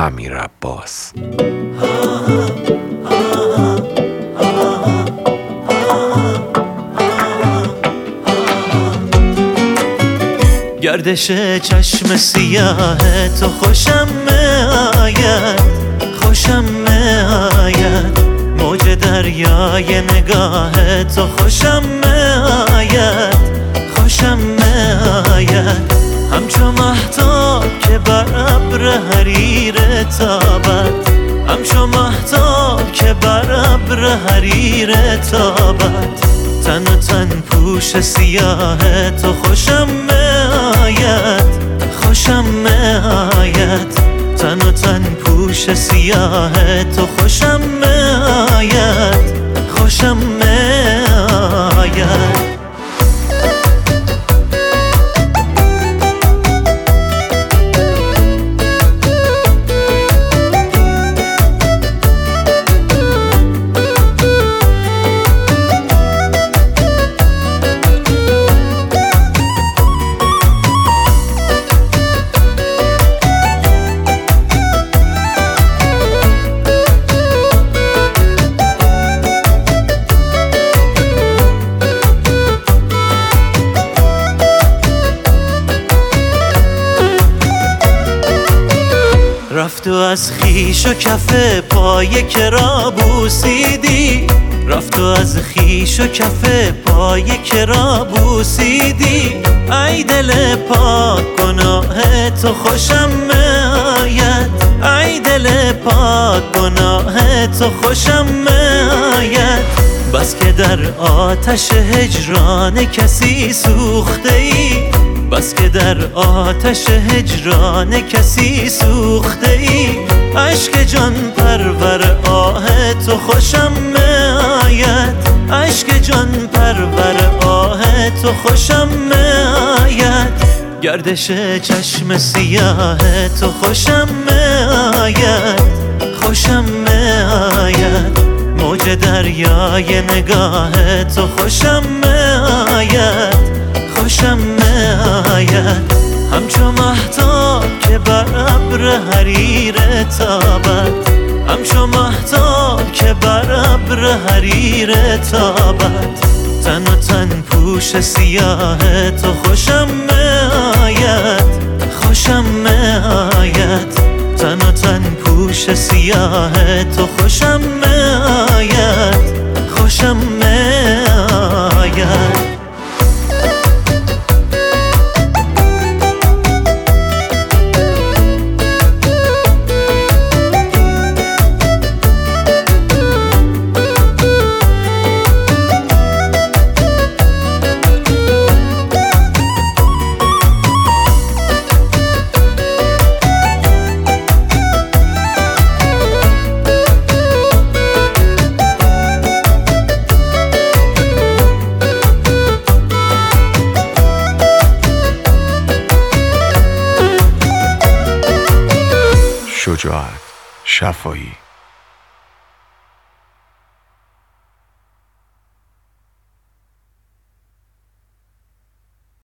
امیر عباس. گردش چشم سیاه تو خوشم میآید، خوشم میآید. موج دریای نگاه تو خوشم میآید، خوشم میآید. همچو مهتاب که بر ابر حریر تابد، همچو مهتاب که بر ابر حریر تابد. تن و تن پوش سیاه تو خوشم میآید، خوشم میآید. تن و تن پوش سیاه تو خوشم میآید، خوشم میآید. رفت و از خیش و کف پای که را بوسیدی، رفت و از خیش و کف پای که را بوسیدی. ای دل پاک گناه تو خوشم میآید، ای دل پاک گناه تو خوشم میآید. بس که در آتش هجران کسی سوخته ای، بس که در آتش هجران کسی سوخته ای. عشق جان پرور آه تو خوشم میآید، عشق جان پرور آه تو خوشم میآید. گردش چشم سیاه تو خوشم میآید، خوشم میآید. موج دریای نگاه تو خوشم میآید، خوشم میآید. همچو مهتاب که بر ابر حریر تابد، همچو مهتاب که بر ابر حریر تابد. تن و تن پوش سیاه تو خوشم میآید، خوشم میآید. تن و تن پوش سیاه تو خوشم میآید، خوشم میآید. شجاعت شفایی.